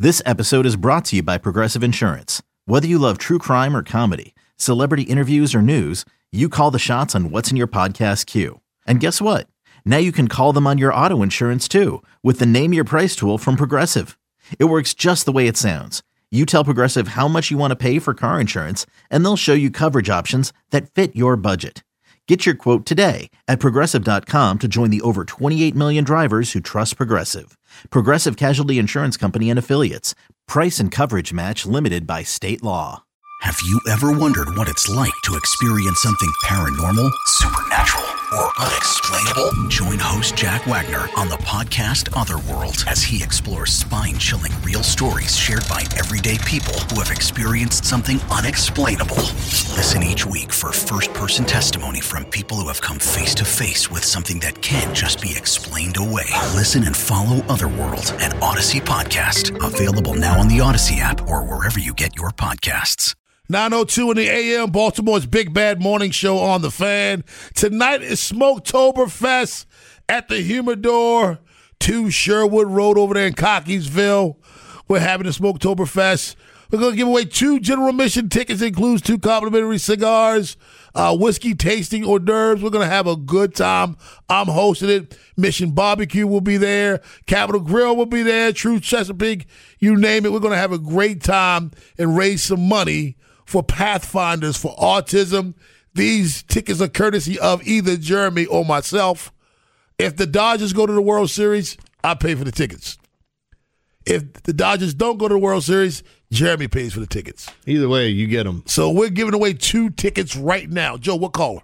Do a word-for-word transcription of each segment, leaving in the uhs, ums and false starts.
This episode is brought to you by Progressive Insurance. Whether you love true crime or comedy, celebrity interviews or news, you call the shots on what's in your podcast queue. And guess what? Now you can call them on your auto insurance too with the Name Your Price tool from Progressive. It works just the way it sounds. You tell Progressive how much you want to pay for car insurance, and they'll show you coverage options that fit your budget. Get your quote today at Progressive dot com to join the over twenty-eight million drivers who trust Progressive. Progressive Casualty Insurance Company and Affiliates. Price and coverage match limited by state law. Have you ever wondered what it's like to experience something paranormal, supernatural, or unexplainable? Join host Jack Wagner on the podcast Otherworld as he explores spine-chilling real stories shared by everyday people who have experienced something unexplainable. Listen each week for first-person testimony from people who have come face-to-face with something that can't just be explained away. Listen and follow Otherworld, an Odyssey podcast. Available now on the Odyssey app or wherever you get your podcasts. nine oh two in the A M, Baltimore's Big Bad Morning Show on The Fan. Tonight is Smoketoberfest at the Humidor, two Sherwood Road over there in Cockeysville. We're having the Smoketoberfest. We're going to give away two general admission tickets, includes two complimentary cigars, uh, whiskey tasting hors d'oeuvres. We're going to have a good time. I'm hosting it. Mission Barbecue will be there. Capitol Grill will be there. True Chesapeake, you name it. We're going to have a great time and raise some money for Pathfinders for Autism. These tickets are courtesy of either Jeremy or myself. If the Dodgers go to the World Series, I pay for the tickets. If the Dodgers don't go to the World Series, Jeremy pays for the tickets. Either way, you get them. So we're giving away two tickets right now. Joe, what caller?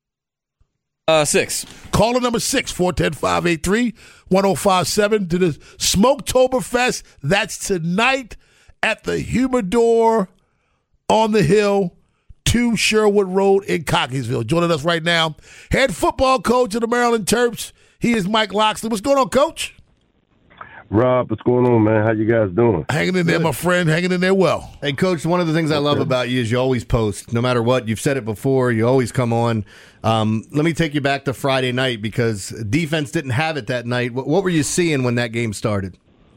Uh, six. Caller number six, four one zero, five eight three, one zero five seven to the Smoketoberfest. That's tonight at the Humidor on the Hill, two Sherwood Road in Cockeysville. Joining us right now, head football coach of the Maryland Terps. He is Mike Locksley. What's going on, Coach? Rob, what's going on, man? How you guys doing? Hanging in there, my friend. Hanging in there well. Hey, Coach, one of the things I love about you is you always post. No matter what, you've said it before, you always come on. Um, let me take you back to Friday night because defense didn't have it that night. What, what were you seeing when that game started?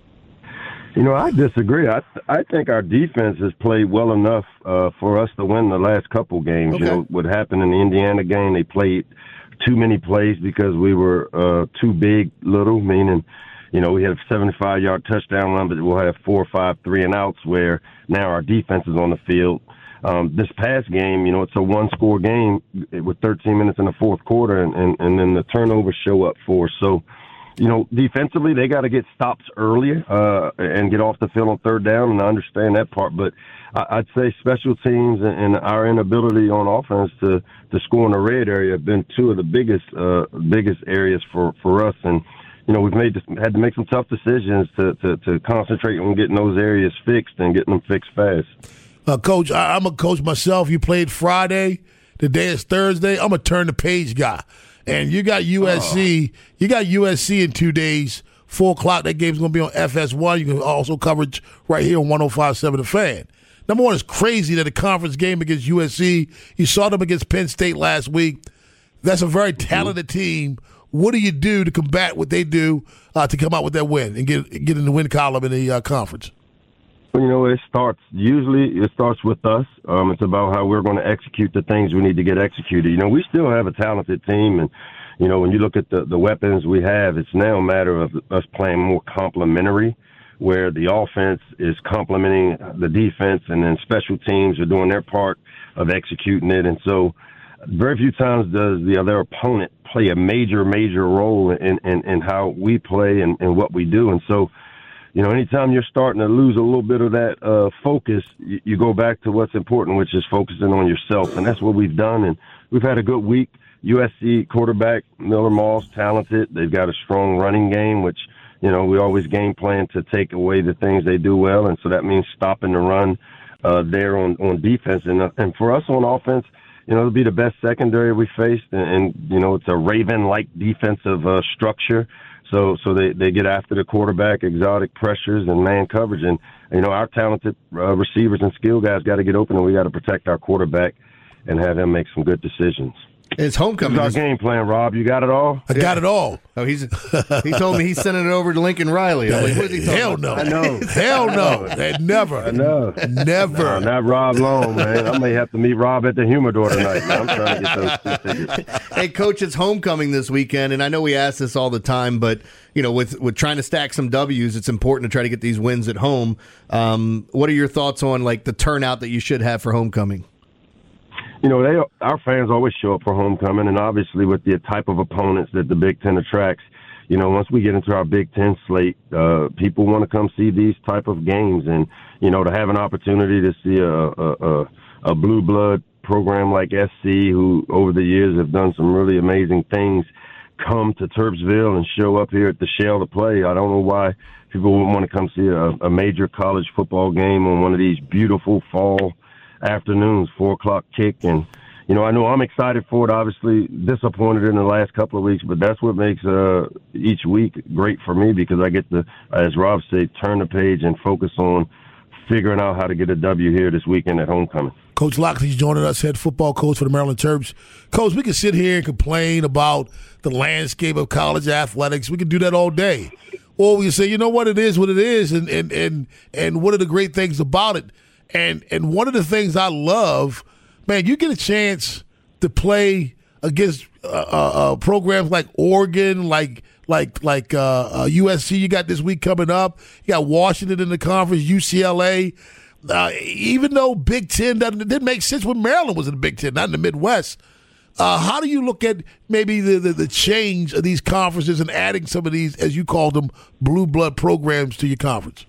You know, I disagree. I I think our defense has played well enough uh, for us to win the last couple games. Okay. You know, what happened in the Indiana game, they played too many plays because we were uh, too big, little, meaning, you know, we had a seventy-five-yard touchdown run, but we'll have four or five three and outs where now our defense is on the field. Um, this past game, you know, it's a one-score game with thirteen minutes in the fourth quarter, and, and, and then the turnovers show up for us. So, you know, defensively, they got to get stops earlier uh, and get off the field on third down, and I understand that part. But I'd say special teams and our inability on offense to, to score in the red area have been two of the biggest uh, biggest areas for, for us. And, you know, we've made had to make some tough decisions to, to, to concentrate on getting those areas fixed and getting them fixed fast. Uh, coach, I, I'm a coach myself. You played Friday. Today is Thursday. I'm a turn-the-page guy. And you got U S C. Oh. You got U S C in two days, four o'clock. That game's going to be on F S one. You can also coverage right here on one oh five point seven The Fan. Number one, it's crazy that a conference game against U S C. You saw them against Penn State last week. That's a very talented team. What do you do to combat what they do uh, to come out with that win and get get in the win column in the uh, conference? Well, you know, it starts, usually it starts with us. Um, it's about how we're going to execute the things we need to get executed. You know, we still have a talented team, and, you know, when you look at the, the weapons we have, it's now a matter of us playing more complementary, where the offense is complementing the defense, and then special teams are doing their part of executing it. And so very few times does the other opponent play a major, major role in, in, in how we play and, and what we do. And so, you know, anytime you're starting to lose a little bit of that uh, focus, you, you go back to what's important, which is focusing on yourself. And that's what we've done. And we've had a good week. U S C quarterback, Miller Moss, talented. They've got a strong running game, which, you know, we always game plan to take away the things they do well. And so that means stopping the run uh, there on, on defense. And, uh, and for us on offense, you know, it'll be the best secondary we faced. And, and you know, it's a Raven-like defensive uh, structure. So so they, they get after the quarterback, exotic pressures, and man coverage. And, you know, our talented uh, receivers and skill guys got to get open, and we got to protect our quarterback and have him make some good decisions. It's homecoming. What's our game plan, Rob? You got it all? I got it all. Oh, he's he told me he's sending it over to Lincoln Riley. I'm like, what is he talking Hell about? no. I know. Hell no. They never. I know. Never. No, not Rob Long, man. I may have to meet Rob at the Humidor tonight. I'm trying to get those tickets. Hey, Coach, it's homecoming this weekend, and I know we ask this all the time, but you know, with with trying to stack some W's, it's important to try to get these wins at home. Um, what are your thoughts on like the turnout that you should have for homecoming? You know, they our fans always show up for homecoming, and obviously with the type of opponents that the Big Ten attracts, you know, once we get into our Big Ten slate, uh, people want to come see these type of games, and you know, to have an opportunity to see a a, a, a blue blood program like S C, who over the years have done some really amazing things, come to Terpsville and show up here at the Shell to play. I don't know why people wouldn't want to come see a, a major college football game on one of these beautiful fall afternoons, four o'clock kick. And, you know, I know I'm excited for it, obviously disappointed in the last couple of weeks, but that's what makes uh, each week great for me, because I get to, as Rob said, turn the page and focus on figuring out how to get a W here this weekend at homecoming. Coach Locksley's joining us, head football coach for the Maryland Terps. Coach, we can sit here and complain about the landscape of college athletics. We can do that all day. Or we can say, you know what, it is what it is, and and and, and what are the great things about it. And and one of the things I love, man, you get a chance to play against uh, uh, programs like Oregon, like like like uh, uh, U S C. You got this week coming up. You got Washington in the conference, U C L A. Uh, even though Big Ten doesn't, it didn't make sense when Maryland was in the Big Ten, not in the Midwest. Uh, how do you look at maybe the, the the change of these conferences and adding some of these, as you call them, blue blood programs to your conference?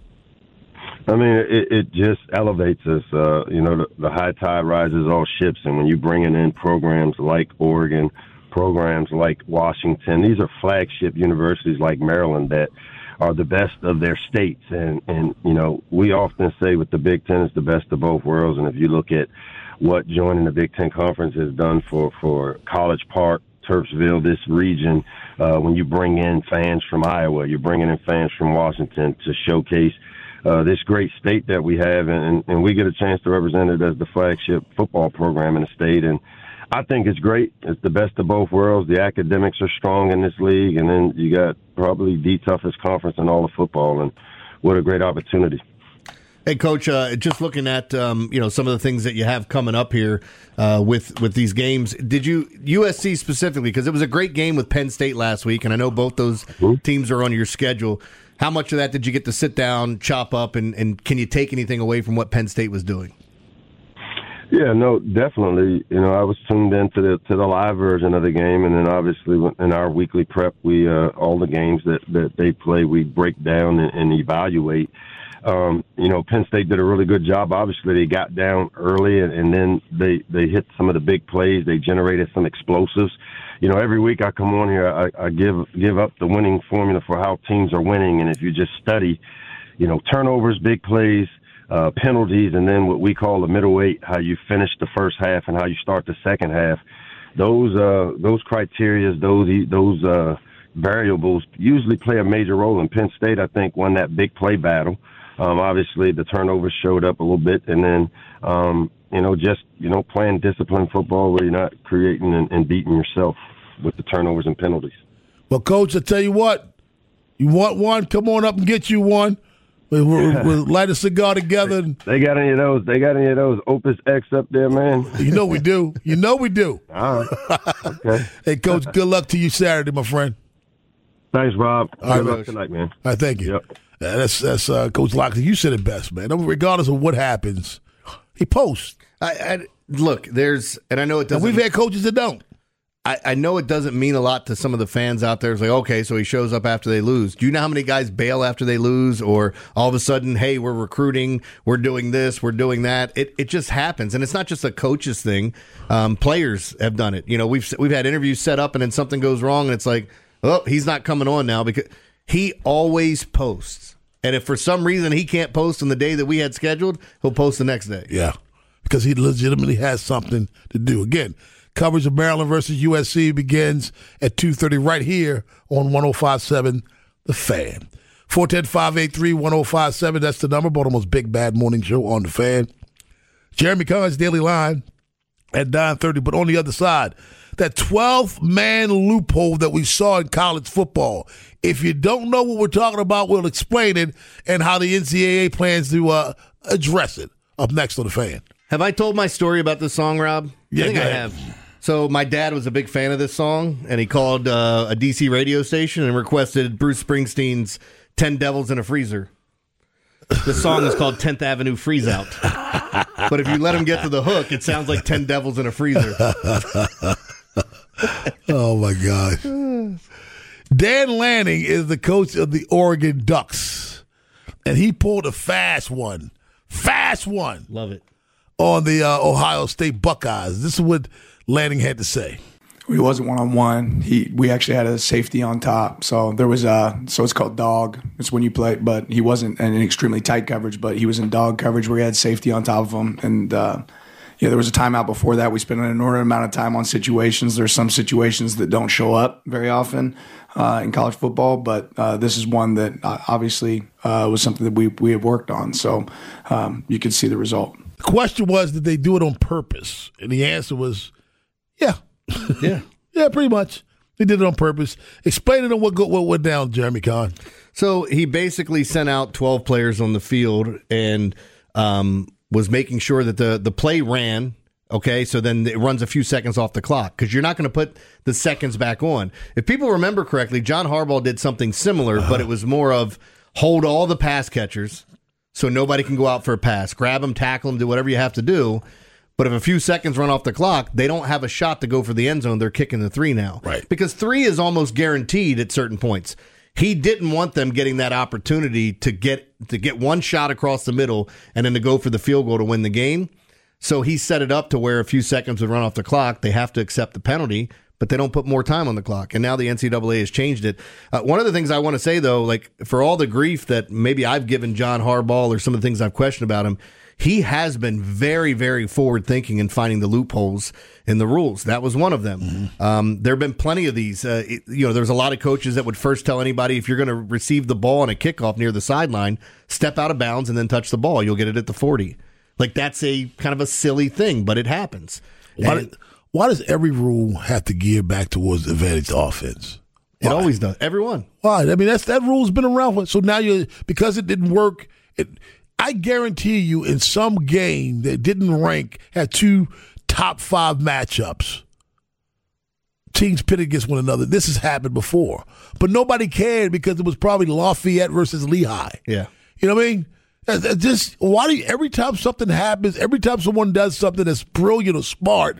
I mean, it, it just elevates us. Uh, you know, the, the high tide rises all ships, and when you're bringing in programs like Oregon, programs like Washington, these are flagship universities like Maryland that are the best of their states. And, and you know, we often say with the Big Ten, it's the best of both worlds. And if you look at what joining the Big Ten Conference has done for, for College Park, Terpsville, this region, uh, when you bring in fans from Iowa, you're bringing in fans from Washington to showcase Uh, this great state that we have, and, and we get a chance to represent it as the flagship football program in the state. And I think it's great. It's the best of both worlds. The academics are strong in this league, and then you got probably the toughest conference in all of football, and what a great opportunity. Hey, Coach, uh, just looking at um, you know some of the things that you have coming up here uh, with with these games, did you U S C specifically, because it was a great game with Penn State last week, and I know both those mm-hmm. teams are on your schedule. How much of that did you get to sit down, chop up, and, and can you take anything away from what Penn State was doing? Yeah, no, definitely. You know, I was tuned into the to the live version of the game, and then obviously in our weekly prep, we uh, all the games that, that they play, we break down and, and evaluate. Um, you know, Penn State did a really good job. Obviously, they got down early, and, and then they, they hit some of the big plays. They generated some explosives. You know, every week I come on here, I, I give give up the winning formula for how teams are winning. And if you just study, you know, turnovers, big plays, uh, penalties, and then what we call the middle eight, how you finish the first half and how you start the second half, those uh, those criteria, those those uh, variables usually play a major role. And Penn State, I think, won that big play battle. Um, obviously, the turnovers showed up a little bit, and then, um, you know, just, you know, playing disciplined football where you're not creating and, and beating yourself with the turnovers and penalties. Well, Coach, I tell you what, you want one? Come on up and get you one. We'll, we'll light a cigar together. And, they got any of those? They got any of those Opus X up there, man? You know we do. You know we do. All right. Okay. Hey, Coach, good luck to you Saturday, my friend. Thanks, Rob. All right, good luck tonight, man. All right, thank you. Yep. Uh, that's that's uh, Coach Locksley. You said it best, man. Regardless of what happens, he posts. I, I look, there's, and I know it doesn't. And we've had coaches that don't. I, I know it doesn't mean a lot to some of the fans out there. It's like, okay, so he shows up after they lose. Do you know how many guys bail after they lose, or all of a sudden, hey, we're recruiting, we're doing this, we're doing that? It it just happens, and it's not just a coach's thing. Um, players have done it. You know, we've we've had interviews set up, and then something goes wrong, and it's like, oh, he's not coming on now because he always posts. And if for some reason he can't post on the day that we had scheduled, he'll post the next day. Yeah, because he legitimately has something to do. Again, coverage of Maryland versus U S C begins at two thirty right here on one oh five point seven The Fan. four one zero, five eight three, one oh five seven, that's the number. Baltimore's Big Bad Morning Show on The Fan. Jeremy Collins, Daily Line at nine thirty. But on the other side, that twelve-man loophole that we saw in college football. If you don't know what we're talking about, we'll explain it and how the N C double A plans to uh, address it. Up next on The Fan. Have I told my story about this song, Rob? Yeah, I think go I ahead. have. So my dad was a big fan of this song, and he called uh, a D C radio station and requested Bruce Springsteen's ten Devils in a Freezer. The song is called tenth Avenue Freeze Out. But if you let him get to the hook, it sounds like ten Devils in a Freezer. Oh, my gosh. Dan Lanning is the coach of the Oregon Ducks, and he pulled a fast one, fast one Love it. on the uh, Ohio State Buckeyes. This is what Lanning had to say. He wasn't one on one. He we actually had a safety on top, so there was a so it's called dog. It's when you play, but he wasn't in an extremely tight coverage, but he was in dog coverage where he had safety on top of him. And uh, yeah, there was a timeout before that. We spent an inordinate amount of time on situations. There's some situations that don't show up very often uh, in college football, but uh, this is one that uh, obviously uh, was something that we we have worked on. So um, you could see the result. The question was, did they do it on purpose? And the answer was, yeah. Yeah. Yeah, pretty much. They did it on purpose. Explain to them what, go, what went down, Jeremy Kahn. So he basically sent out twelve players on the field and um, was making sure that the, the play ran, okay? So then it runs a few seconds off the clock because you're not going to put the seconds back on. If people remember correctly, John Harbaugh did something similar, uh-huh. but it was more of hold all the pass catchers so nobody can go out for a pass. Grab them, tackle them, do whatever you have to do. But if a few seconds run off the clock, they don't have a shot to go for the end zone. They're kicking the three now. Right. Because three is almost guaranteed at certain points. He didn't want them getting that opportunity to get to get one shot across the middle and then to go for the field goal to win the game. So he set it up to where a few seconds would run off the clock. They have to accept the penalty, but they don't put more time on the clock. And now the N C double A has changed it. Uh, one of the things I want to say, though, like for all the grief that maybe I've given John Harbaugh or some of the things I've questioned about him, he has been very, very forward-thinking in finding the loopholes in the rules. That was one of them. Mm-hmm. Um, there have been plenty of these. Uh, it, you know, there's a lot of coaches that would first tell anybody, if you're going to receive the ball on a kickoff near the sideline, step out of bounds and then touch the ball. You'll get it at the forty. Like, that's a kind of a silly thing, but it happens. Why, And, why does every rule have to gear back towards advantage offense? It Why? always does. Everyone. Why? I mean, that's that rule's been around. For, so now you because it didn't work. It, I guarantee you, in some game that didn't rank, had two top five matchups. Teams pitted against one another. This has happened before, but nobody cared because it was probably Lafayette versus Lehigh. Yeah. You know what I mean? That's- that's Just why do you, every time something happens, every time someone does something that's brilliant or smart,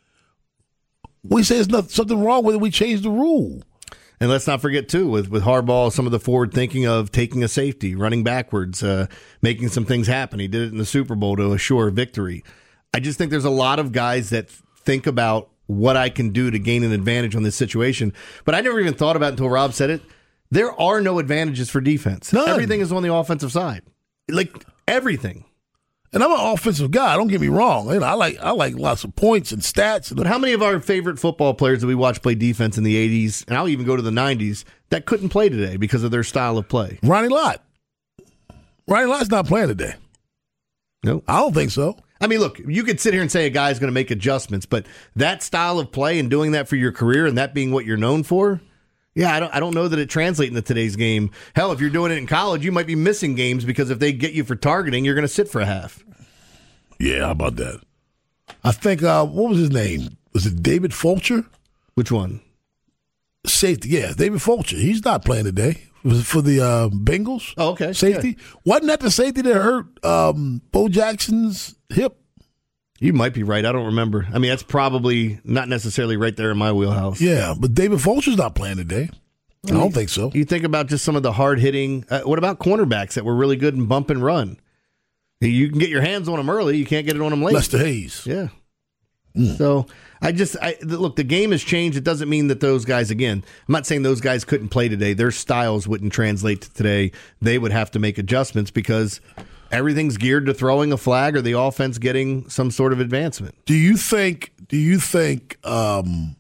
we say there's nothing, something wrong with it. We change the rule. And let's not forget, too, with, with Harbaugh, some of the forward thinking of taking a safety, running backwards, uh, making some things happen. He did it in the Super Bowl to assure victory. I just think there's a lot of guys that think about what I can do to gain an advantage on this situation. But I never even thought about it until Rob said it. There are no advantages for defense. None. Everything is on the offensive side. Like, everything. And I'm an offensive guy. Don't get me wrong. You know, I like I like lots of points and stats. But how many of our favorite football players that we watched play defense in the eighties, and I'll even go to the nineties, that couldn't play today because of their style of play? Ronnie Lott. Ronnie Lott's not playing today. No. I don't think so. I mean, look, you could sit here and say a guy's going to make adjustments, but that style of play and doing that for your career and that being what you're known for, yeah, I don't I don't know that it translates into today's game. Hell, if you're doing it in college, you might be missing games because if they get you for targeting, you're going to sit for a half. Yeah, how about that? I think, uh, what was his name? Was it David Fulcher? Which one? Safety, yeah, David Fulcher. He's not playing today. Was it for the uh, Bengals? Oh, okay. Safety? Yeah. Wasn't that the safety that hurt um, Bo Jackson's hip? You might be right. I don't remember. I mean, that's probably not necessarily right there in my wheelhouse. Yeah, but David Fulcher's not playing today. I don't think so. You think about just some of the hard-hitting. Uh, what about cornerbacks that were really good in bump and run? You can get your hands on them early. You can't get it on them late. Lester Hayes. Yeah. Mm. So I just I, look. The game has changed. It doesn't mean that those guys. Again, I'm not saying those guys couldn't play today. Their styles wouldn't translate to today. They would have to make adjustments because everything's geared to throwing a flag or the offense getting some sort of advancement. Do you think? Do you think? Um,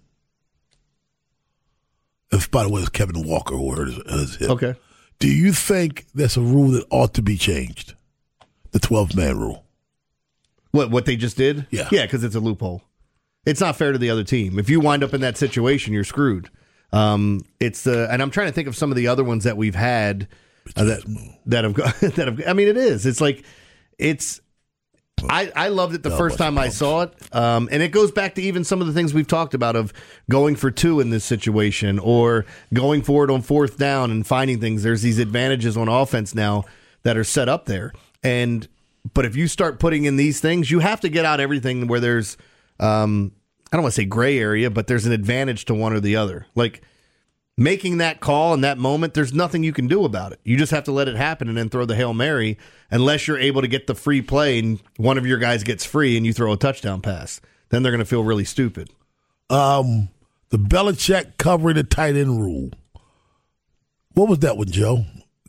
if by the way, it's Kevin Walker who hurt his, his hip. Okay. Do you think that's a rule that ought to be changed? The twelve-man rule. What what they just did? Yeah. Yeah, because it's a loophole. it's not fair to the other team. If you wind up in that situation, you're screwed. Um, it's the, and I'm trying to think of some of the other ones that we've had uh, that that have got that have. I mean, it is. It's like it's. I, I loved it the first time I saw it, um, and it goes back to even some of the things we've talked about of going for two in this situation or going for it on fourth down and finding things. There's these advantages on offense now that are set up there, and but if you start putting in these things, you have to get out everything where there's um, I don't want to say gray area, but there's an advantage to one or the other. Like making that call in that moment, there's nothing you can do about it. You just have to let it happen and then throw the Hail Mary unless you're able to get the free play and one of your guys gets free and you throw a touchdown pass. Then they're going to feel really stupid. Um, the Belichick covering the tight end rule. What was that one, Joe?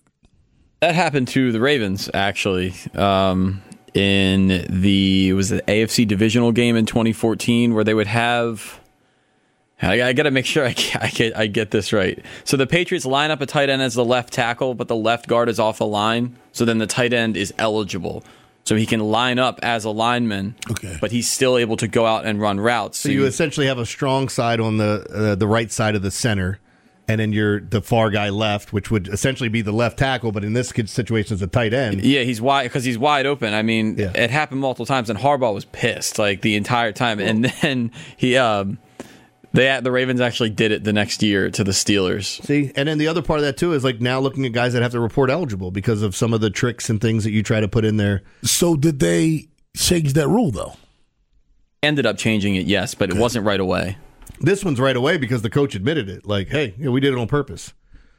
That happened to the Ravens, actually, um, in the it was the A F C divisional game in twenty fourteen where they would have... I, I got to make sure I, I, get, I get this right. So the Patriots line up a tight end as the left tackle, but the left guard is off the line. So then the tight end is eligible. So he can line up as a lineman, okay. but he's still able to go out and run routes. So, so you, you essentially have a strong side on the uh, the right side of the center, and then you're the far guy left, which would essentially be the left tackle, but in this situation it's a tight end. Yeah, he's wide because he's wide open. I mean, yeah. It happened multiple times, and Harbaugh was pissed like the entire time. Cool. And then he... Um, They the Ravens actually did it the next year to the Steelers. See, and then the other part of that too is like now looking at guys that have to report eligible because of some of the tricks and things that you try to put in there. So did they change that rule though? Ended up changing it, yes, but okay. It wasn't right away. This one's right away because the coach admitted it. Like, hey, yeah, we did it on purpose.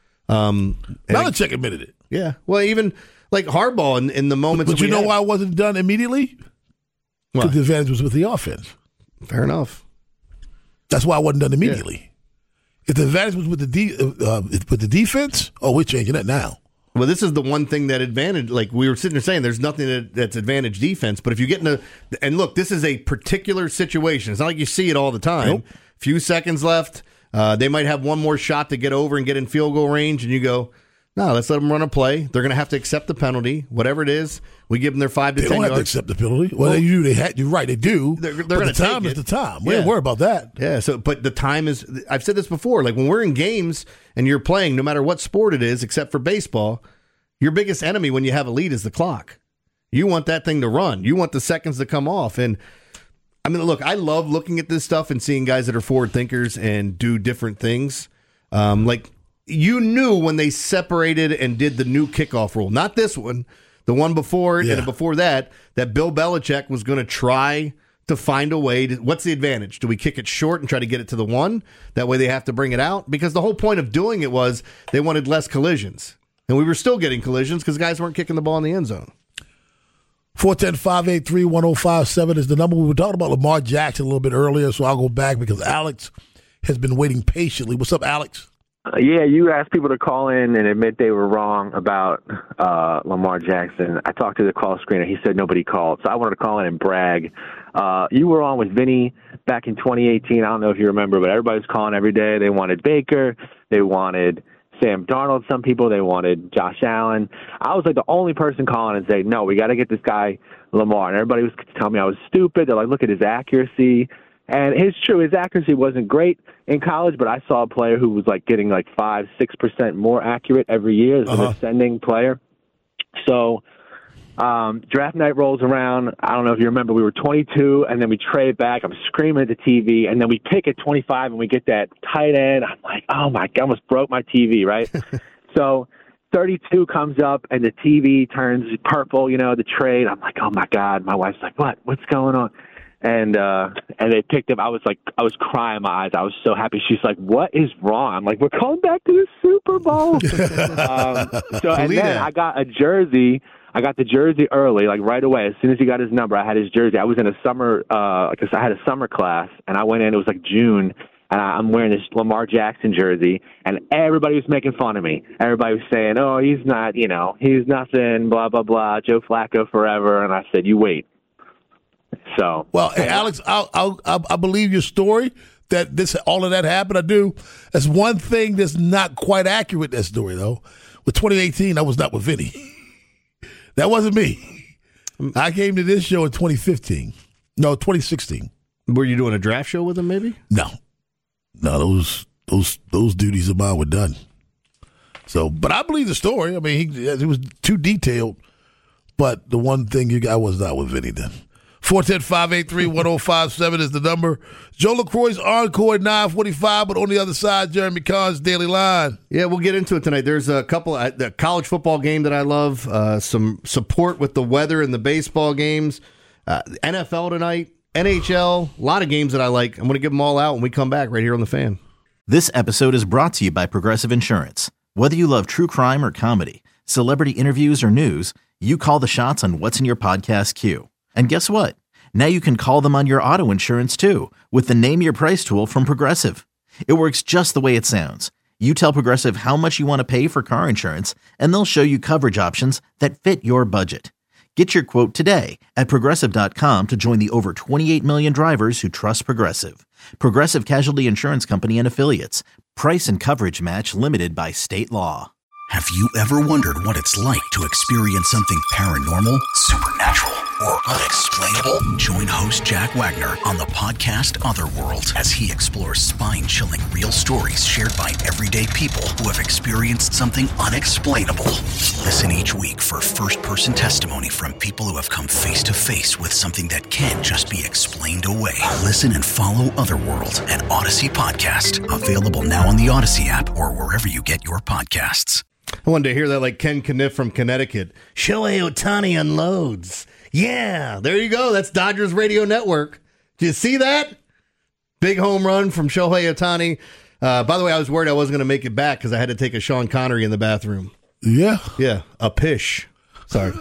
Um, Belichick admitted it. Yeah. Well, even like Harbaugh in, in the moments. But you know had, why it wasn't done immediately? Because the advantage was with the offense. Fair enough. That's why it wasn't done immediately. Yeah. If the advantage was with the de- uh, with the defense, oh, we're changing that now. Well, this is the one thing that advantage, like we were sitting there saying, there's nothing that, that's advantage defense. But if you get in a, and look, this is a particular situation. It's not like you see it all the time. Nope. Few seconds left. Uh, they might have one more shot to get over and get in field goal range, and you go, no, let's let them run a play. They're going to have to accept the penalty, whatever it is. We give them their five to they ten don't have yards. to accept the penalty. Well, well they do. They had, you're right. They do. They're, they're but going the to time take is it. the time. We yeah. don't worry about that. Yeah. So, but the time is. I've said this before. Like when we're in games and you're playing, no matter what sport it is, except for baseball, your biggest enemy when you have a lead is the clock. You want that thing to run. You want the seconds to come off. And I mean, look, I love looking at this stuff and seeing guys that are forward thinkers and do different things. Um, like. You knew when they separated and did the new kickoff rule, not this one, the one before yeah. and before that, that Bill Belichick was going to try to find a way to, what's the advantage? Do we kick it short and try to get it to the one? That way they have to bring it out? Because the whole point of doing it was they wanted less collisions. And we were still getting collisions because guys weren't kicking the ball in the end zone. four one zero, five eight three, one zero five seven is the number. We were talking about Lamar Jackson a little bit earlier, so I'll go back because Alex has been waiting patiently. What's up, Alex? Uh, yeah, you asked people to call in and admit they were wrong about uh, Lamar Jackson. I talked to the call screener. He said nobody called. So I wanted to call in and brag. Uh, you were on with Vinny back in twenty eighteen. I don't know if you remember, but everybody was calling every day. They wanted Baker. They wanted Sam Darnold. Some people, they wanted Josh Allen. I was like the only person calling and saying, no, we got to get this guy Lamar. And everybody was telling me I was stupid. They're like, look at his accuracy. And it's true, his accuracy wasn't great in college, but I saw a player who was like getting like five, six percent more accurate every year as uh-huh. an ascending player. So um, draft night rolls around. I don't know if you remember, we were twenty-two, and then we trade back. I'm screaming at the T V, and then we pick at twenty-five, and we get that tight end. I'm like, oh my God, I almost broke my T V, right? So thirty-two comes up, and the T V turns purple, you know, the trade. I'm like, oh my God. My wife's like, what? What's going on? And uh, and they picked up. I was like, I was crying my eyes. I was so happy. She's like, "What is wrong?" I'm like, "We're going back to the Super Bowl." um, so and then I got a jersey. I got the jersey early, like right away. As soon as he got his number, I had his jersey. I was in a summer, uh, because I had a summer class, and I went in. It was like June, and I'm wearing this Lamar Jackson jersey, and everybody was making fun of me. Everybody was saying, "Oh, he's not, you know, he's nothing." Blah blah blah. Joe Flacco forever. And I said, "You wait." So well, hey, Alex, I'll, I'll, I'll, I believe your story that this all of that happened. I do. That's one thing that's not quite accurate. That story though, with twenty eighteen, I was not with Vinny. That wasn't me. I came to this show in twenty fifteen. No, twenty sixteen. Were you doing a draft show with him, maybe? No. No, those those those duties of mine were done. So, but I believe the story. I mean, he, it was too detailed. But the one thing you got was not with Vinny then. four one zero, five eight three, one zero five seven is the number. Joe LaCroix's Encore at nine forty-five, but on the other side, Jeremy Kahn's Daily Line. Yeah, we'll get into it tonight. There's a couple, uh, the college football game that I love, uh, some support with the weather and the baseball games, uh, N F L tonight, N H L, a lot of games that I like. I'm going to give them all out when we come back right here on The Fan. This episode is brought to you by Progressive Insurance. Whether you love true crime or comedy, celebrity interviews or news, you call the shots on what's in your podcast queue. And guess what? Now you can call them on your auto insurance too with the Name Your Price tool from Progressive. It works just the way it sounds. You tell Progressive how much you want to pay for car insurance, and they'll show you coverage options that fit your budget. Get your quote today at Progressive dot com to join the over twenty-eight million drivers who trust Progressive. Progressive Casualty Insurance Company and Affiliates. Price and coverage match limited by state law. Have you ever wondered what it's like to experience something paranormal, supernatural, or unexplainable? Join host Jack Wagner on the podcast Otherworld as he explores spine-chilling real stories shared by everyday people who have experienced something unexplainable. Listen each week for first-person testimony from people who have come face-to-face with something that can't just be explained away. Listen and follow Otherworld, an Odyssey podcast, available now on the Odyssey app or wherever you get your podcasts. I wanted to hear that like Ken Kniff from Connecticut. Shohei Ohtani unloads. Yeah, there you go. That's Dodgers Radio Network. Do you see that? Big home run from Shohei Ohtani. Uh, by the way, I was worried I wasn't going to make it back because I had to take a Sean Connery in the bathroom. Yeah. Yeah, a pish. Sorry.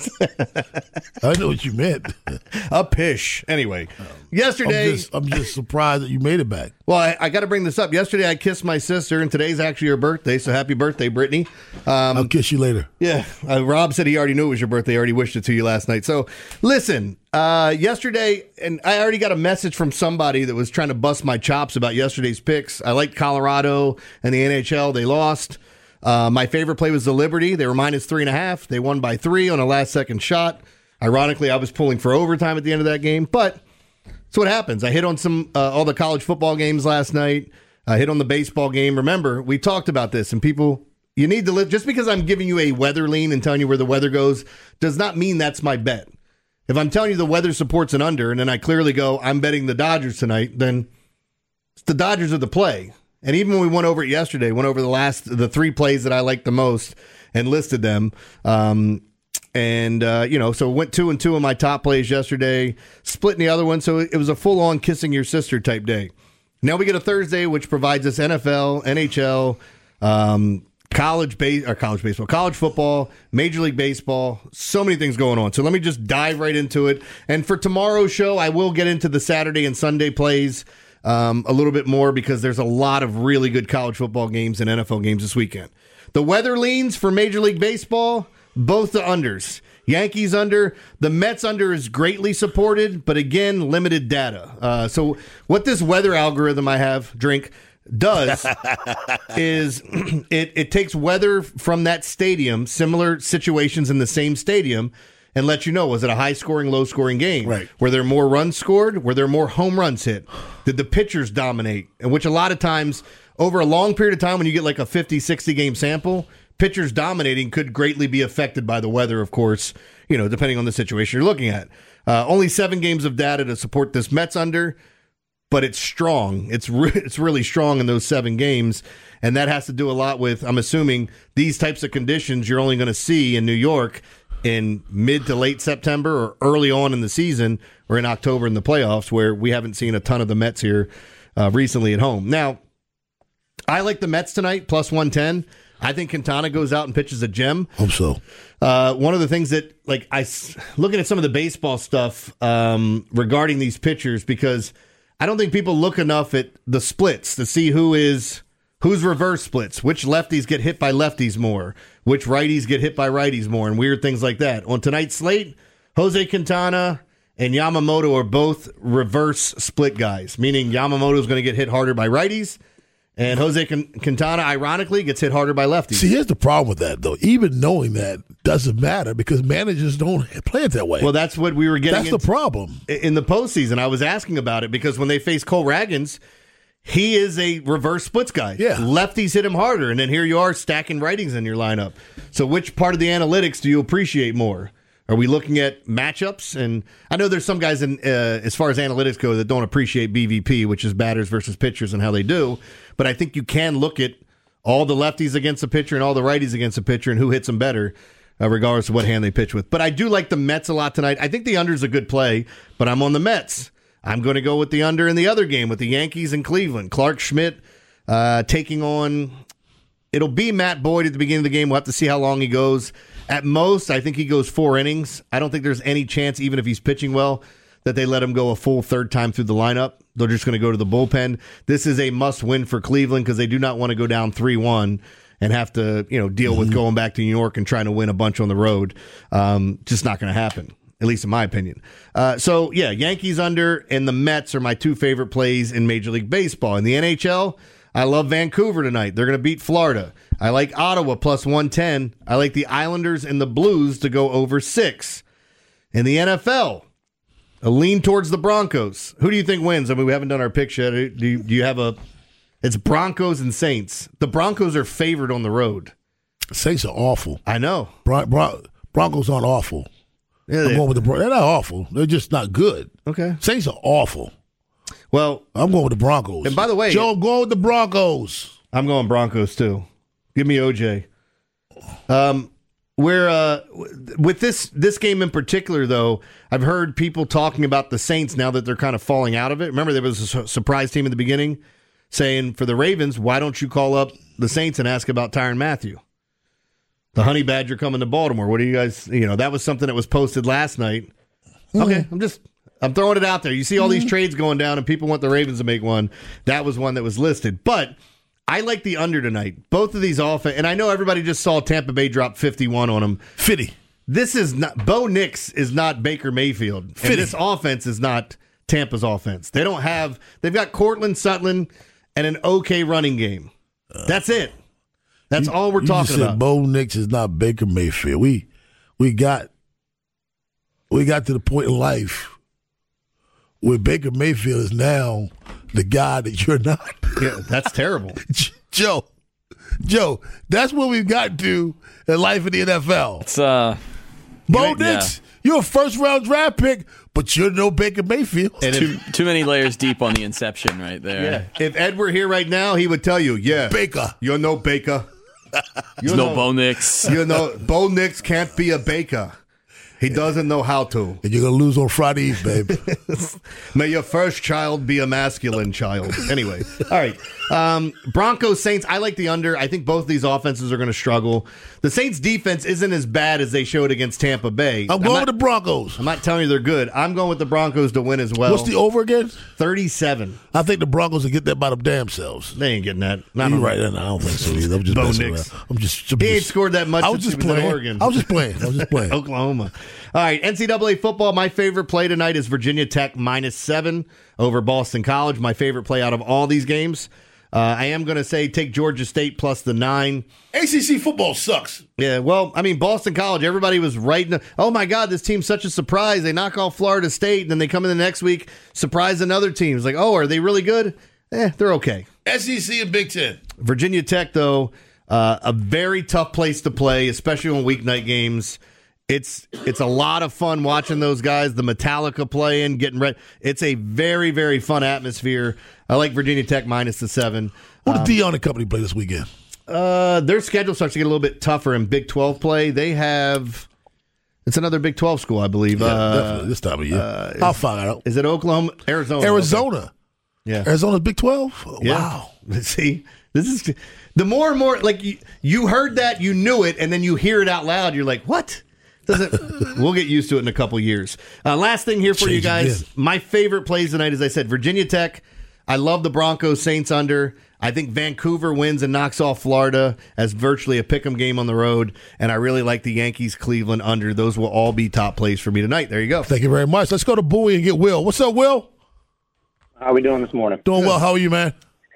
I know what you meant. A pish. Anyway, um, yesterday. I'm just, I'm just surprised that you made it back. Well, I, I got to bring this up. Yesterday, I kissed my sister, and today's actually her birthday, so happy birthday, Brittany. Um, I'll kiss you later. Yeah. Uh, Rob said he already knew it was your birthday. He already wished it to you last night. So, listen, uh, yesterday, and I already got a message from somebody that was trying to bust my chops about yesterday's picks. I liked Colorado and the N H L. They lost. Uh, my favorite play was the Liberty. They were minus three and a half. They won by three on a last second shot. Ironically, I was pulling for overtime at the end of that game, but that's what happens. I hit on some uh, all the college football games last night. I hit on the baseball game. Remember, we talked about this, and people, you need to live. Just because I'm giving you a weather lean and telling you where the weather goes does not mean that's my bet. If I'm telling you the weather supports an under, and then I clearly go, I'm betting the Dodgers tonight, then it's the Dodgers are the play. And even when we went over it yesterday, went over the last, the three plays that I liked the most and listed them. Um, and, uh, you know, so went two and two in my top plays yesterday, split in the other one. So it was a full on kissing your sister type day. Now we get a Thursday, which provides us N F L, N H L, um, college base or college baseball, college football, Major League Baseball, so many things going on. So let me just dive right into it. And for tomorrow's show, I will get into the Saturday and Sunday plays Um, a little bit more because there's a lot of really good college football games and N F L games this weekend. The weather leans for Major League Baseball, both the unders. Yankees under, the Mets under is greatly supported, but again, limited data. Uh, so what this weather algorithm I have, drink, does is it, it takes weather from that stadium, similar situations in the same stadium, and let you know, was it a high-scoring, low-scoring game? Right. Were there more runs scored? Were there more home runs hit? Did the pitchers dominate? And which a lot of times, over a long period of time, when you get like a fifty, sixty-game sample, pitchers dominating could greatly be affected by the weather, of course, you know, depending on the situation you're looking at. Uh, only seven games of data to support this Mets under, but it's strong. It's, re- it's really strong in those seven games, and that has to do a lot with, I'm assuming, these types of conditions you're only going to see in New York in mid to late September or early on in the season or in October in the playoffs, where we haven't seen a ton of the Mets here uh, recently at home. Now, I like the Mets tonight, plus one ten. I think Quintana goes out and pitches a gem. Hope so. Uh, one of the things that, like, I looking at some of the baseball stuff um, regarding these pitchers, because I don't think people look enough at the splits to see who is who's reverse splits, which lefties get hit by lefties more, which righties get hit by righties more, and weird things like that. On tonight's slate, Jose Quintana and Yamamoto are both reverse split guys, meaning Yamamoto is going to get hit harder by righties, And Jose Quintana, ironically, gets hit harder by lefties. See, here's the problem with that, though. Even knowing that doesn't matter because managers don't play it that way. Well, that's what we were getting That's the problem. In the postseason, I was asking about it because when they face Cole Raggins, he is a reverse splits guy. Yeah. Lefties hit him harder, and then here you are stacking righties in your lineup. So which part of the analytics do you appreciate more? Are we looking at matchups? And I know there's some guys, in uh, as far as analytics go, that don't appreciate B V P, which is batters versus pitchers and how they do. But I think you can look at all the lefties against a pitcher and all the righties against a pitcher and who hits them better, uh, regardless of what hand they pitch with. But I do like the Mets a lot tonight. I think the under is a good play, but I'm on the Mets. I'm going to go with the under in the other game with the Yankees and Cleveland. Clark Schmidt uh, taking on, it'll be Matt Boyd at the beginning of the game. We'll have to see how long he goes. At most, I think he goes four innings. I don't think there's any chance, even if he's pitching well, that they let him go a full third time through the lineup. They're just going to go to the bullpen. This is a must-win for Cleveland because they do not want to go down three one and have to, you know, deal mm-hmm. with going back to New York and trying to win a bunch on the road. Um, just not going to happen, at least in my opinion. Uh, so, yeah, Yankees under and the Mets are my two favorite plays in Major League Baseball. In the N H L, I love Vancouver tonight. They're going to beat Florida. I like Ottawa plus one ten. I like the Islanders and the Blues to go over six. In the N F L, a lean towards the Broncos. Who do you think wins? I mean, we haven't done our picks yet. Do you, do you have a... It's Broncos and Saints. The Broncos are favored on the road. Saints are awful. I know. Bron- Bron- Broncos aren't awful. Yeah, I'm going with the Bron- They're not awful. They're just not good. Okay. Saints are awful. Well, I'm going with the Broncos. And by the way, Joe, I'm going with the Broncos. I'm going Broncos too. Give me O J. Um, where uh, with this this game in particular, though, I've heard people talking about the Saints now that they're kind of falling out of it. Remember, there was a su- surprise team in the beginning saying for the Ravens, why don't you call up the Saints and ask about Tyrann Mathieu? The Honey Badger coming to Baltimore. What do you guys? You know, that was something that was posted last night. Mm-hmm. Okay, I'm just. I'm throwing it out there. You see all these trades going down, and people want the Ravens to make one. That was one that was listed. But I like the under tonight. Both of these offense, and I know everybody just saw Tampa Bay drop fifty-one on them. fifty. This is not, Bo Nix is not Baker Mayfield. fifty. And this offense is not Tampa's offense. They don't have, they've got Cortland Sutton and an okay running game. That's it. That's you, all we're you talking just said about. Bo Nix is not Baker Mayfield. We, we got, we got to the point in life where Baker Mayfield is now the guy that you're not. Yeah, that's terrible. Joe, Joe, that's what we've got to in life in the N F L. It's, uh, Bo Nix, yeah. You're a first-round draft pick, but you're no Baker Mayfield. And too, too many layers deep on the inception right there. Yeah. If Ed were here right now, he would tell you, yeah. Baker. You're no Baker. You're no, no Bo Nix. You know, Bo Nix can't be a Baker. He doesn't know how to. And you're going to lose on Friday Eve, babe. May your first child be a masculine child. Anyway, all right. Um, Broncos, Saints, I like the under. I think both of these offenses are going to struggle. The Saints' defense isn't as bad as they showed against Tampa Bay. I'm going I'm not, with the Broncos. I'm not telling you they're good. I'm going with the Broncos to win as well. What's the over again? thirty-seven. I think the Broncos will get that by them damn selves. They ain't getting that. Not You're right. I don't think so either. I'm just Bo Nix. I'm just, I'm he just, ain't scored that much I was since just he was playing. in Oregon. I was just playing. I was just playing. Oklahoma. All right, N C double A football, my favorite play tonight is Virginia Tech minus seven over Boston College. My favorite play out of all these games. Uh, I am going to say take Georgia State plus the nine. A C C football sucks. Yeah, well, I mean, Boston College, everybody was writing, oh, my God, this team's such a surprise. They knock off Florida State, and then they come in the next week, surprise another team. It's like, oh, are they really good? Eh, they're okay. S E C and Big Ten. Virginia Tech, though, uh, a very tough place to play, especially on weeknight games. It's it's a lot of fun watching those guys, the Metallica playing, getting ready. It's a very, very fun atmosphere. I like Virginia Tech minus the seven. Who Um, did Dion and company play this weekend? Uh, their schedule starts to get a little bit tougher in Big twelve play. They have, it's another Big twelve school, I believe. Yeah, uh, definitely this time of year. Uh, I'll find out. Is it Oklahoma? Arizona. Arizona. Okay. Yeah. Arizona's Big twelve? Oh, Yeah. wow. See, this is the more and more, like, you, you heard that, you knew it, and then you hear it out loud, you're like, what? Doesn't, we'll get used to it in a couple years. Uh, last thing here for Change you guys. again. My favorite plays tonight, as I said, Virginia Tech. I love the Broncos, Saints under. I think Vancouver wins and knocks off Florida as virtually a pick'em game on the road. And I really like the Yankees, Cleveland under. Those will all be top plays for me tonight. There you go. Thank you very much. Let's go to Bowie and get Will. What's up, Will? How are we doing this morning? Doing well. How are you, man?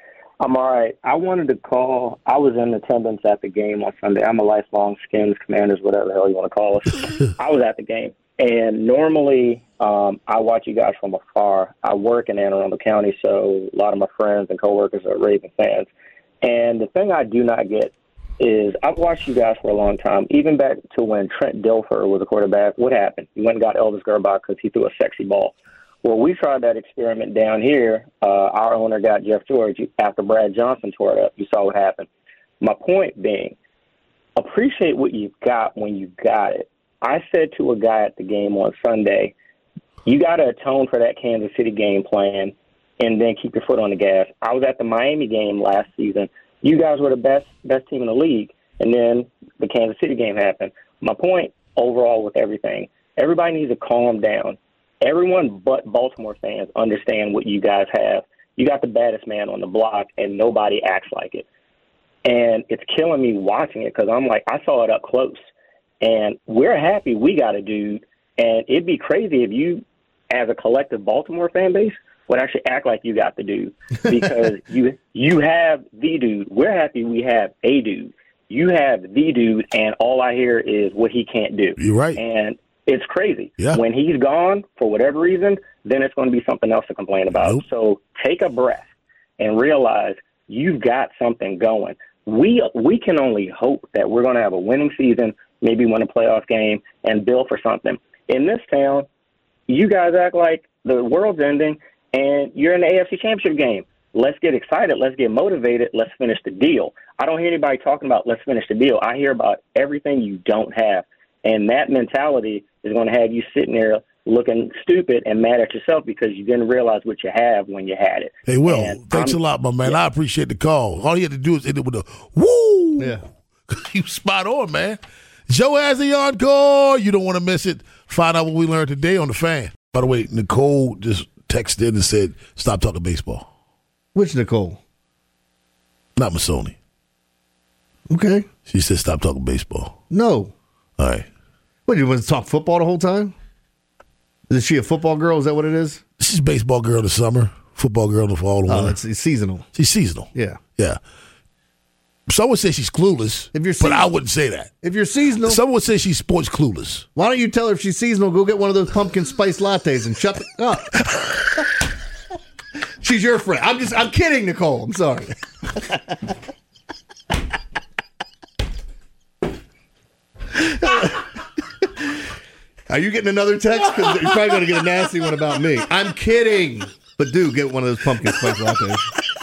I'm all right. I wanted to call. I was in attendance at the game on Sunday. I'm a lifelong Skins, Commanders, whatever the hell you want to call us. I was at the game. And normally um, I watch you guys from afar. I work in Anne Arundel County, so a lot of my friends and coworkers are Raven fans. And the thing I do not get is I've watched you guys for a long time, even back to when Trent Dilfer was a quarterback. What happened? He went and got Elvis Gerbach because he threw a sexy ball. Well, we tried that experiment down here. Uh, our owner got Jeff George after Brad Johnson tore it up. You saw what happened. My point being, appreciate what you've got when you got it. I said to a guy at the game on Sunday, you got to atone for that Kansas City game plan and then keep your foot on the gas. I was at the Miami game last season. You guys were the best best team in the league, and then the Kansas City game happened. My point overall with everything, everybody needs to calm down. Everyone but Baltimore fans understand what you guys have. You got the baddest man on the block, and nobody acts like it. And it's killing me watching it because I'm like, I saw it up close. And we're happy we got a dude. And it'd be crazy if you, as a collective Baltimore fan base, would actually act like you got the dude. Because you you have the dude. We're happy we have a dude. You have the dude, and all I hear is what he can't do. You're right. And it's crazy. Yeah. When he's gone, for whatever reason, then it's going to be something else to complain about. Nope. So take a breath and realize you've got something going. We we can only hope that we're going to have a winning season, maybe win a playoff game, and build for something. In this town, you guys act like the world's ending, and you're in the A F C Championship game. Let's get excited. Let's get motivated. Let's finish the deal. I don't hear anybody talking about let's finish the deal. I hear about everything you don't have. And that mentality is going to have you sitting there looking stupid and mad at yourself because you didn't realize what you have when you had it. Hey, Will, and thanks I'm, a lot, my man. Yeah. I appreciate the call. All you had to do is end it with a woo. Yeah. You spot on, man. Joe has the encore. You don't want to miss it. Find out what we learned today on The Fan. By the way, Nicole just texted in and said, stop talking baseball. Which Nicole? Not Masoni. Okay. She said, stop talking baseball. No. All right. What, you want to talk football the whole time? Is she a football girl? Is that what it is? She's a baseball girl in the summer, football girl in the fall and Oh, winter. it's, it's seasonal. She's seasonal. Yeah. Yeah. Someone would say she's clueless, If you're but I seasonal- wouldn't say that. If you're seasonal, Someone would say she's sports clueless. why don't you tell her if she's seasonal, go get one of those pumpkin spice lattes and shut it up. She's your friend. I'm just, I'm kidding, Nicole. I'm sorry. Are you getting another text? Because you're probably going to get a nasty one about me. I'm kidding. But do get one of those pumpkin spice lattes.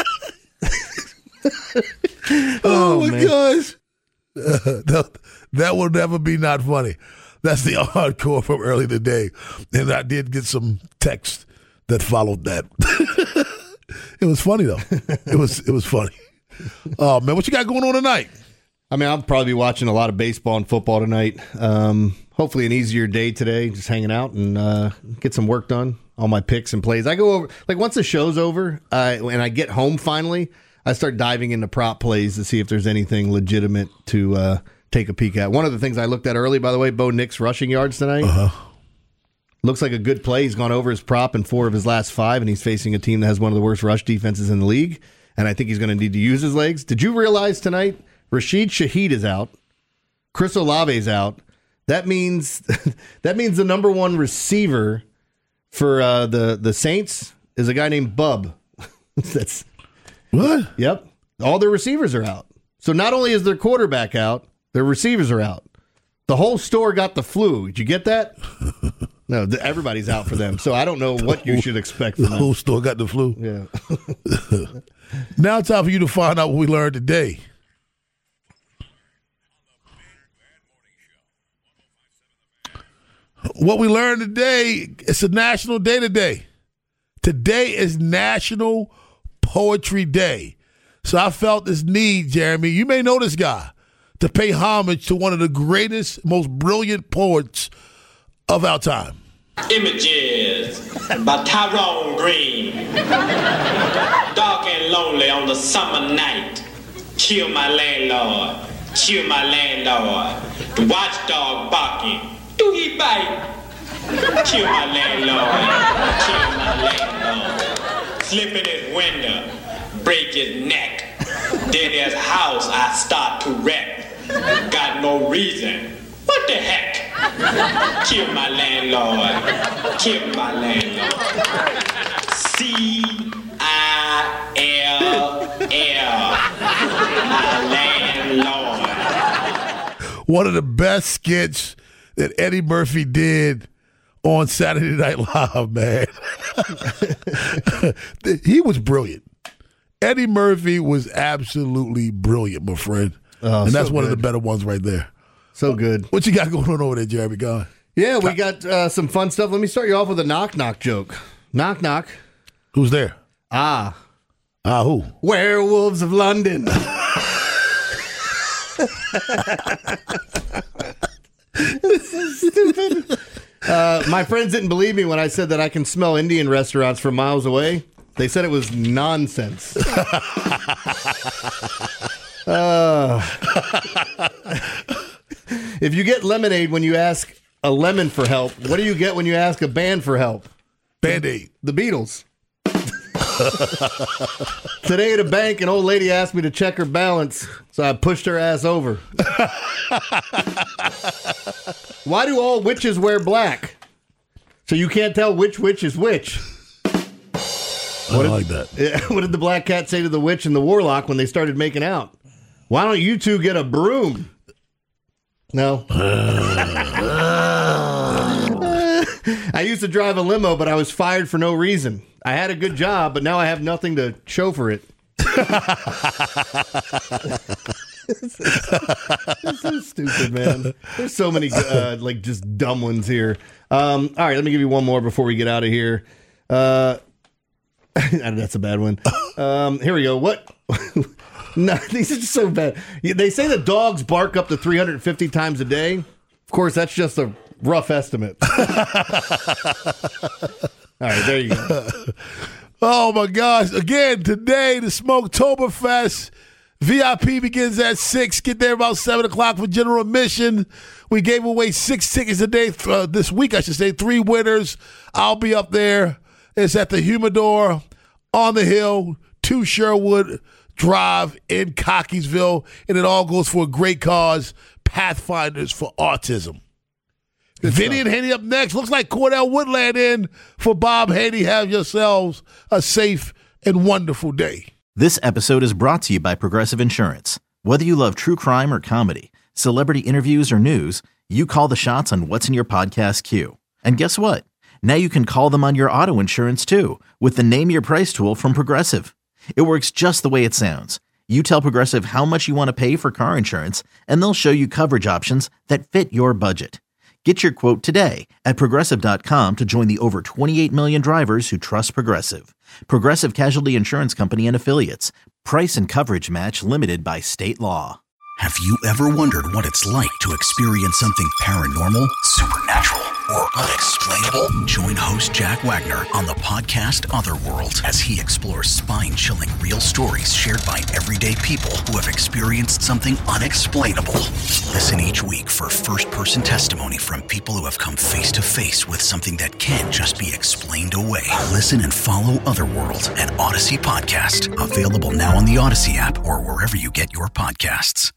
Oh, Oh, my man. gosh. Uh, that, that will never be not funny. That's the hardcore from early today. And I did get some text that followed that. It was funny, though. It was it was funny. Oh, man, what you got going on tonight? I mean, I'll probably be watching a lot of baseball and football tonight. Um, hopefully an easier day today, just hanging out and uh, get some work done. All my picks and plays. I go over, like once the show's over uh, and I get home finally, I start diving into prop plays to see if there's anything legitimate to uh, take a peek at. One of the things I looked at early, by the way, Bo Nix rushing yards tonight. Uh-huh. Looks like a good play. He's gone over his prop in four of his last five, and he's facing a team that has one of the worst rush defenses in the league. And I think he's going to need to use his legs. Did you realize tonight Rashid Shaheed is out? Chris Olave's out. That means that means the number one receiver for uh, the the Saints is a guy named Bub. That's What? Yep. All their receivers are out. So not only is their quarterback out, their receivers are out. The whole store got the flu. Did you get that? No, th- everybody's out for them. So I don't know what you should expect The from them. whole store got the flu. Yeah. Now it's time for you to find out what we learned today. What we learned today, it's a national day today. Today is National Poetry Day. So I felt this need, Jeremy, you may know this guy, to pay homage to one of the greatest, most brilliant poets of our time. Images by Tyrone Green. Dark and lonely on the summer night. Kill my landlord. Kill my landlord. The watchdog barking. Do he bite? Kill my landlord. Kill my landlord. Slip in his window. break his neck. Then his house I start to wreck. Got no reason. What the heck? Kill my landlord. Kill my landlord. C I L L. My landlord. One of the best skits that Eddie Murphy did on Saturday Night Live, man. He was brilliant. Eddie Murphy was absolutely brilliant, my friend. Oh, and that's so one good. of the better ones right there. So good. What you got going on over there, Jeremy? Go on. Yeah, we got uh, some fun stuff. Let me start you off with a knock-knock joke. Knock-knock. Who's there? Ah. Ah, who? Werewolves of London. It's so stupid. Uh, my friends didn't believe me when I said that I can smell Indian restaurants from miles away. They said it was nonsense. uh, if you get lemonade when you ask a lemon for help, what do you get when you ask a band for help? Band-Aid. The Beatles. Today at a bank, an old lady asked me to check her balance, so I pushed her ass over. Why do all witches wear black? So you can't tell which witch is which. I What did, like that. what did the black cat say to the witch and the warlock when they started making out? Why don't you two get a broom? No. I used to drive a limo, but I was fired for no reason. I had a good job, but now I have nothing to show for it. It's so stupid, man. There's so many, uh, like, just dumb ones here. Um, all right, let me give you one more before we get out of here. Uh, that's a bad one. Um, here we go. What? No, these are just so bad. They say that dogs bark up to three hundred fifty times a day. Of course, that's just a rough estimate. All right, there you go. Oh, my gosh. Again, today, the Smoketoberfest. V I P begins at six. Get there about seven o'clock for general admission. We gave away six tickets a day uh, this week, I should say. Three winners. I'll be up there. It's at the Humidor on the Hill, two Sherwood Drive in Cockeysville. And it all goes for a great cause, Pathfinders for Autism. Good Vinny stuff. And Haney up next. Looks like Cordell Woodland in for Bob Haney. Have yourselves a safe and wonderful day. This episode is brought to you by Progressive Insurance. Whether you love true crime or comedy, celebrity interviews or news, you call the shots on what's in your podcast queue. And guess what? Now you can call them on your auto insurance too with the Name Your Price tool from Progressive. It works just the way it sounds. You tell Progressive how much you want to pay for car insurance, and they'll show you coverage options that fit your budget. Get your quote today at Progressive dot com to join the over twenty-eight million drivers who trust Progressive. Progressive Casualty Insurance Company and Affiliates. Price and coverage match limited by state law. Have you ever wondered what it's like to experience something paranormal, supernatural, or unexplainable? Join host Jack Wagner on the podcast Otherworld as he explores spine-chilling real stories shared by everyday people who have experienced something unexplainable. Listen each week for first-person testimony from people who have come face-to-face with something that can't just be explained away. Listen and follow Otherworld, an Odyssey podcast. Available now on the Odyssey app or wherever you get your podcasts.